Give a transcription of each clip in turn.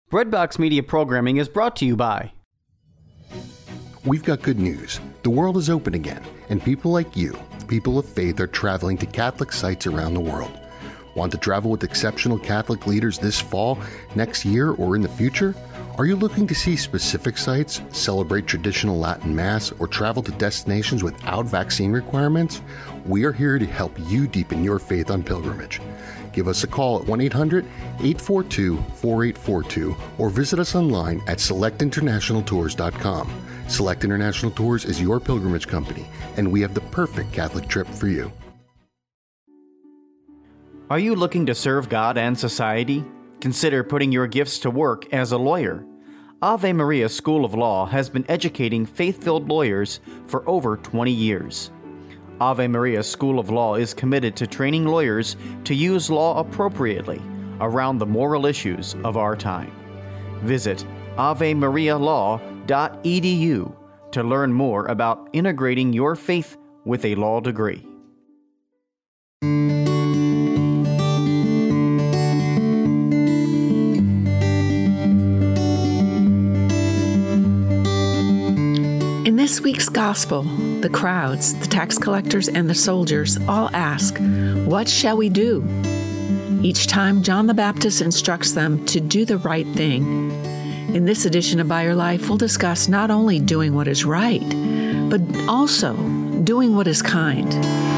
Breadbox Media programming is brought to you by... We've got good news. The world is open again, and people like you, people of faith, are traveling to Catholic sites around the world. Want to travel with exceptional Catholic leaders this fall, next year, or in the future? Are you looking to see specific sites, celebrate traditional Latin Mass, or travel to destinations without vaccine requirements? We are here to help you deepen your faith on pilgrimage. Give us a call at 1-800-842-4842 or visit us online at selectinternationaltours.com. Select International Tours is your pilgrimage company, and we have the perfect Catholic trip for you. Are you looking to serve God and society? Consider putting your gifts to work as a lawyer. Ave Maria School of Law has been educating faith-filled lawyers for over 20 years. Ave Maria School of Law is committed to training lawyers to use law appropriately around the moral issues of our time. Visit avemarialaw.edu to learn more about integrating your faith with a law degree. In this week's gospel, the crowds, the tax collectors, and the soldiers all ask, "What shall we do?" Each time, John the Baptist instructs them to do the right thing. In this edition of By Your Life, we'll discuss not only doing what is right, but also doing what is kind.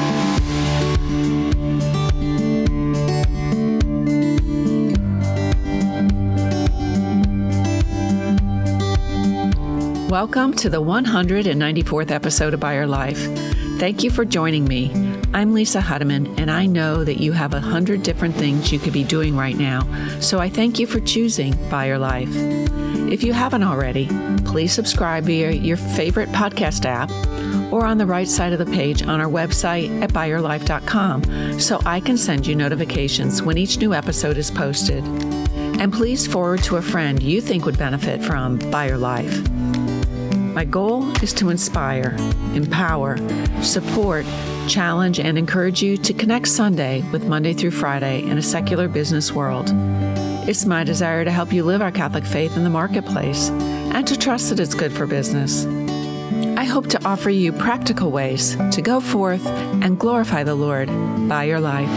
Welcome to the 194th episode of By Your Life. Thank you for joining me. I'm Lisa Hudeman, and I know that you have 100 different things you could be doing right now, so I thank you for choosing By Your Life. If you haven't already, please subscribe via your favorite podcast app or on the right side of the page on our website at byyourlife.com so I can send you notifications when each new episode is posted. And please forward to a friend you think would benefit from By Your Life. My goal is to inspire, empower, support, challenge, and encourage you to connect Sunday with Monday through Friday in a secular business world. It's my desire to help you live our Catholic faith in the marketplace and to trust that it's good for business. I hope to offer you practical ways to go forth and glorify the Lord by your life.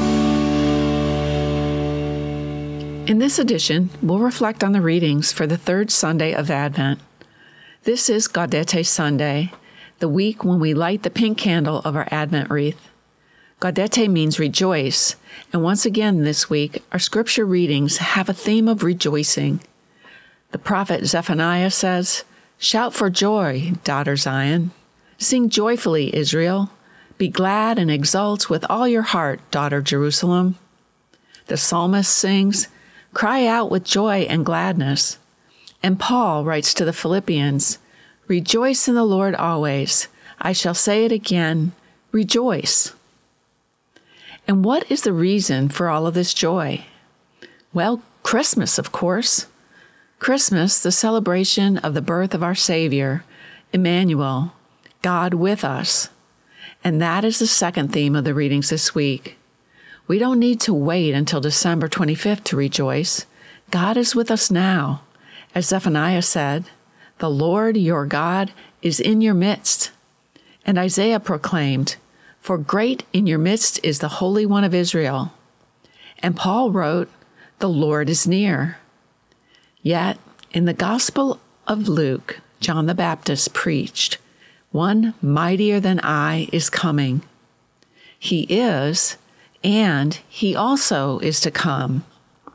In this edition, we'll reflect on the readings for the third Sunday of Advent. This is Gaudete Sunday, the week when we light the pink candle of our Advent wreath. Gaudete means rejoice, and once again this week, our scripture readings have a theme of rejoicing. The prophet Zephaniah says, "Shout for joy, daughter Zion. Sing joyfully, Israel. Be glad and exult with all your heart, daughter Jerusalem." The psalmist sings, "Cry out with joy and gladness." And Paul writes to the Philippians, "Rejoice in the Lord always. I shall say it again, rejoice." And what is the reason for all of this joy? Well, Christmas, of course. Christmas, the celebration of the birth of our Savior, Emmanuel, God with us. And that is the second theme of the readings this week. We don't need to wait until December 25th to rejoice. God is with us now. As Zephaniah said, "The Lord your God is in your midst." And Isaiah proclaimed, "For great in your midst is the Holy One of Israel." And Paul wrote, "The Lord is near." Yet, in the Gospel of Luke, John the Baptist preached, "One mightier than I is coming. He is, and he also is to come."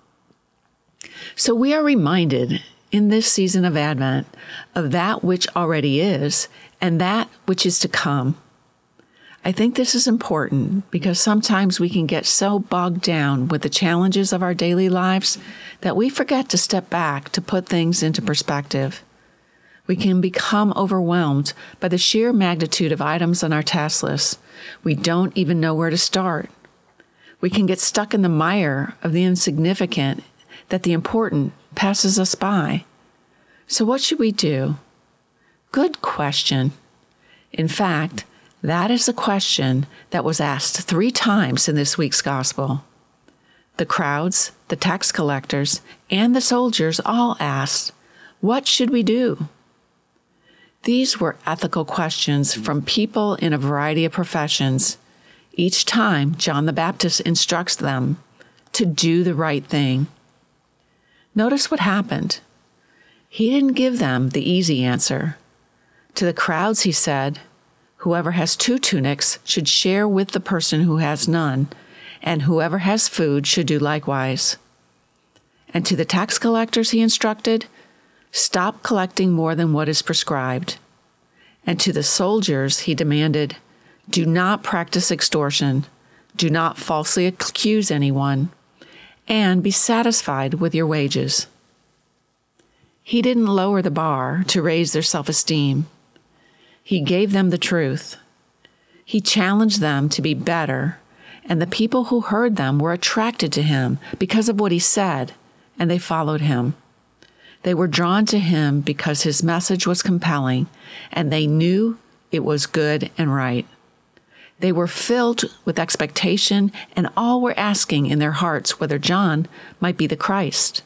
So we are reminded in this season of Advent of that which already is and that which is to come. I think this is important because sometimes we can get so bogged down with the challenges of our daily lives that we forget to step back to put things into perspective. We can become overwhelmed by the sheer magnitude of items on our task list. We don't even know where to start. We can get stuck in the mire of the insignificant that the important passes us by. So what should we do? Good question. In fact, that is the question that was asked 3 times in this week's gospel. The crowds, the tax collectors, and the soldiers all asked, "What should we do?" These were ethical questions from people in a variety of professions. Each time, John the Baptist instructs them to do the right thing. Notice what happened. He didn't give them the easy answer. To the crowds, he said, "Whoever has 2 tunics should share with the person who has none, and whoever has food should do likewise." And to the tax collectors, he instructed, "Stop collecting more than what is prescribed." And to the soldiers, he demanded, "Do not practice extortion, do not falsely accuse anyone, and be satisfied with your wages." He didn't lower the bar to raise their self-esteem. He gave them the truth. He challenged them to be better, and the people who heard them were attracted to him because of what he said, and they followed him. They were drawn to him because his message was compelling, and they knew it was good and right. They were filled with expectation, and all were asking in their hearts whether John might be the Christ.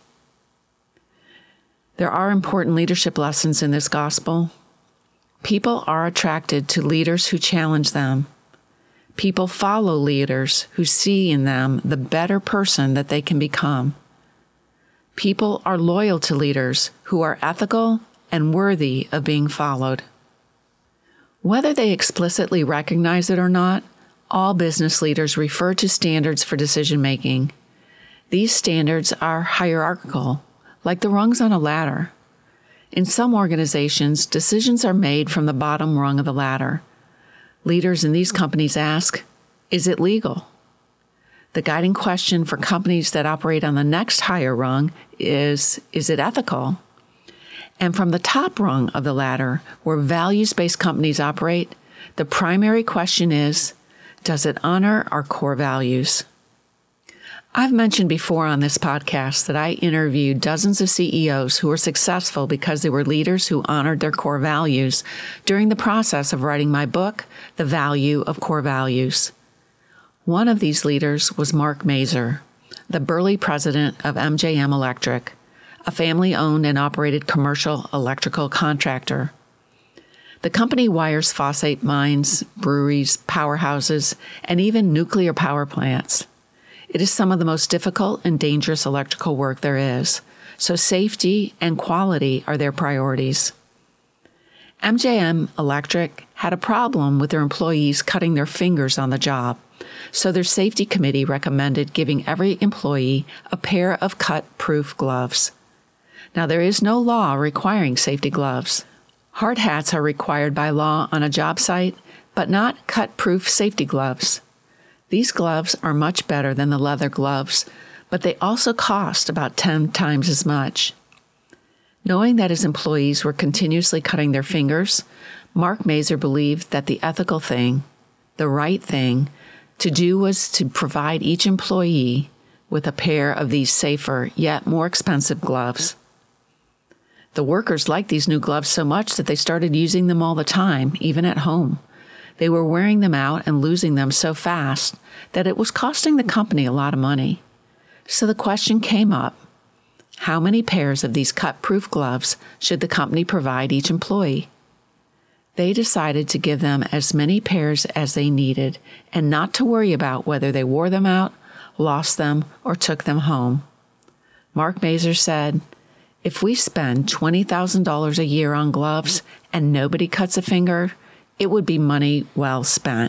There are important leadership lessons in this gospel. People are attracted to leaders who challenge them. People follow leaders who see in them the better person that they can become. People are loyal to leaders who are ethical and worthy of being followed. Whether they explicitly recognize it or not, all business leaders refer to standards for decision-making. These standards are hierarchical, like the rungs on a ladder. In some organizations, decisions are made from the bottom rung of the ladder. Leaders in these companies ask, "Is it legal?" The guiding question for companies that operate on the next higher rung is it ethical? And from the top rung of the ladder, where values-based companies operate, the primary question is, does it honor our core values? I've mentioned before on this podcast that I interviewed dozens of CEOs who were successful because they were leaders who honored their core values during the process of writing my book, The Value of Core Values. One of these leaders was Mark Mazer, the Burley president of MJM Electric, a family-owned and operated commercial electrical contractor. The company wires phosphate mines, breweries, powerhouses, and even nuclear power plants. It is some of the most difficult and dangerous electrical work there is, so safety and quality are their priorities. MJM Electric had a problem with their employees cutting their fingers on the job, so their safety committee recommended giving every employee a pair of cut-proof gloves. Now, there is no law requiring safety gloves. Hard hats are required by law on a job site, but not cut-proof safety gloves. These gloves are much better than the leather gloves, but they also cost about 10 times as much. Knowing that his employees were continuously cutting their fingers, Mark Mazer believed that the ethical thing, the right thing, to do was to provide each employee with a pair of these safer yet more expensive gloves. The workers liked these new gloves so much that they started using them all the time, even at home. They were wearing them out and losing them so fast that it was costing the company a lot of money. So the question came up, how many pairs of these cut-proof gloves should the company provide each employee? They decided to give them as many pairs as they needed and not to worry about whether they wore them out, lost them, or took them home. Mark Mazer said, "If we spend $20,000 a year on gloves and nobody cuts a finger, it would be money well spent."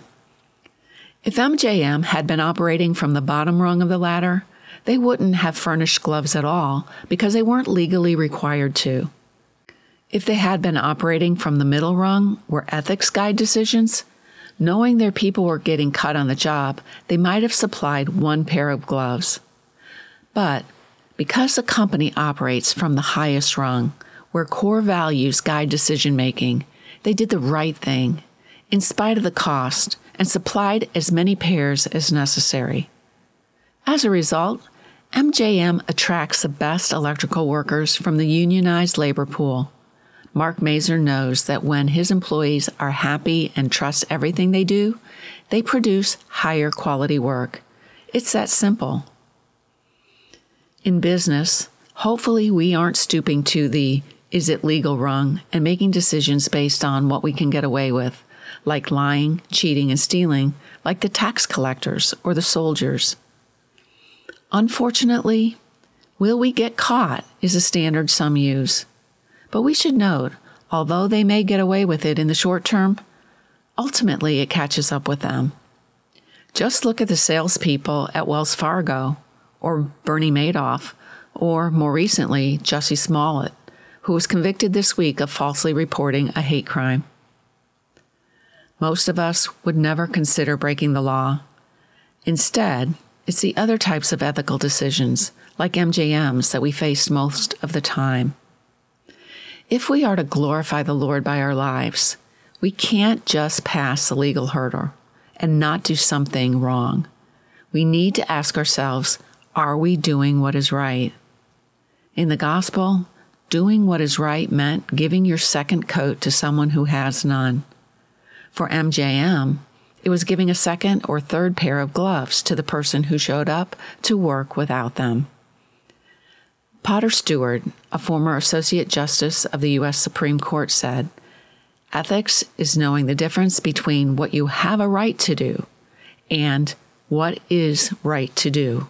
If MJM had been operating from the bottom rung of the ladder, they wouldn't have furnished gloves at all because they weren't legally required to. If they had been operating from the middle rung, where ethics guide decisions, knowing their people were getting cut on the job, they might have supplied one pair of gloves. But because the company operates from the highest rung, where core values guide decision-making, they did the right thing, in spite of the cost, and supplied as many pairs as necessary. As a result, MJM attracts the best electrical workers from the unionized labor pool. Mark Mazer knows that when his employees are happy and trust everything they do, they produce higher quality work. It's that simple. In business, hopefully we aren't stooping to the "is it legal" rung and making decisions based on what we can get away with, like lying, cheating, and stealing, like the tax collectors or the soldiers. Unfortunately, "will we get caught" is a standard some use. But we should note, although they may get away with it in the short term, ultimately it catches up with them. Just look at the salespeople at Wells Fargo, or Bernie Madoff, or more recently, Jussie Smollett, who was convicted this week of falsely reporting a hate crime. Most of us would never consider breaking the law. Instead, it's the other types of ethical decisions, like MJMs, that we face most of the time. If we are to glorify the Lord by our lives, we can't just pass the legal hurdle and not do something wrong. We need to ask ourselves, are we doing what is right? In the gospel, doing what is right meant giving your second coat to someone who has none. For MJM, it was giving a second or third pair of gloves to the person who showed up to work without them. Potter Stewart, a former Associate Justice of the U.S. Supreme Court, said, "Ethics is knowing the difference between what you have a right to do and what is right to do."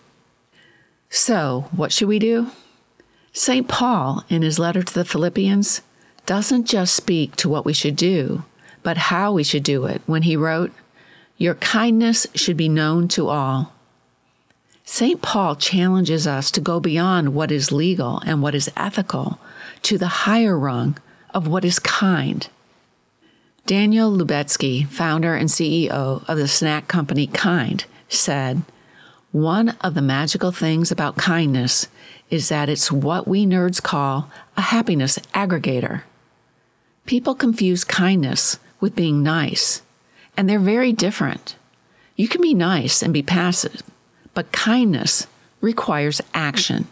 So, what should we do? St. Paul, in his letter to the Philippians, doesn't just speak to what we should do, but how we should do it when he wrote, "Your kindness should be known to all." St. Paul challenges us to go beyond what is legal and what is ethical to the higher rung of what is kind. Daniel Lubetzky, founder and CEO of the snack company Kind, said, "One of the magical things about kindness is that it's what we nerds call a happiness aggregator." People confuse kindness with being nice, and they're very different. You can be nice and be passive, but kindness requires action.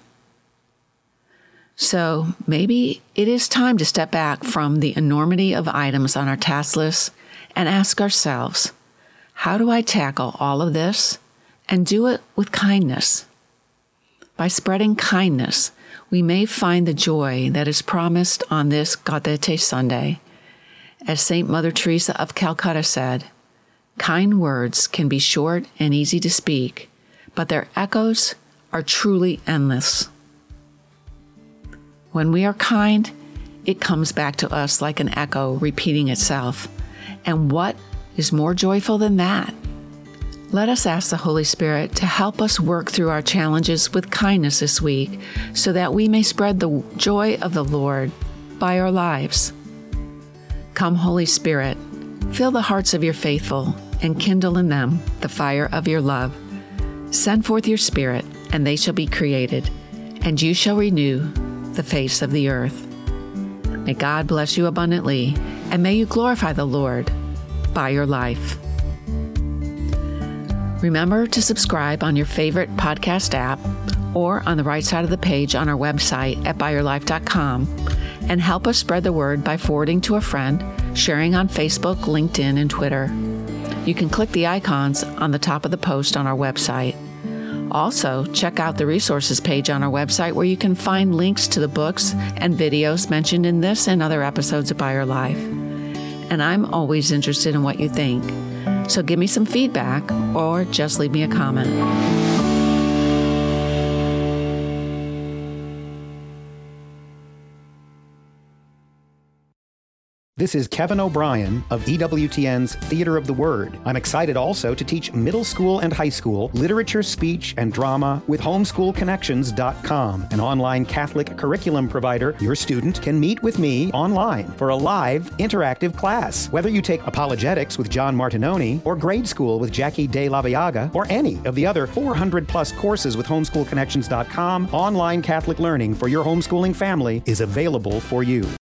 So maybe it is time to step back from the enormity of items on our task list and ask ourselves, how do I tackle all of this and do it with kindness? By spreading kindness, we may find the joy that is promised on this Gaudete Sunday. As St. Mother Teresa of Calcutta said, "Kind words can be short and easy to speak, but their echoes are truly endless." When we are kind, it comes back to us like an echo repeating itself. And what is more joyful than that? Let us ask the Holy Spirit to help us work through our challenges with kindness this week so that we may spread the joy of the Lord by our lives. Come, Holy Spirit, fill the hearts of your faithful and kindle in them the fire of your love. Send forth your Spirit, and they shall be created, and you shall renew the face of the earth. May God bless you abundantly, and may you glorify the Lord by your life. Remember to subscribe on your favorite podcast app or on the right side of the page on our website at byyourlife.com, and help us spread the word by forwarding to a friend, sharing on Facebook, LinkedIn, and Twitter. You can click the icons on the top of the post on our website. Also, check out the resources page on our website where you can find links to the books and videos mentioned in this and other episodes of By Your Life. And I'm always interested in what you think. So give me some feedback or just leave me a comment. This is Kevin O'Brien of EWTN's Theater of the Word. I'm excited also to teach middle school and high school literature, speech, and drama with homeschoolconnections.com, an online Catholic curriculum provider. Your student can meet with me online for a live, interactive class. Whether you take apologetics with John Martinoni, or grade school with Jackie De La Viaga, or any of the other 400-plus courses with homeschoolconnections.com, online Catholic learning for your homeschooling family is available for you.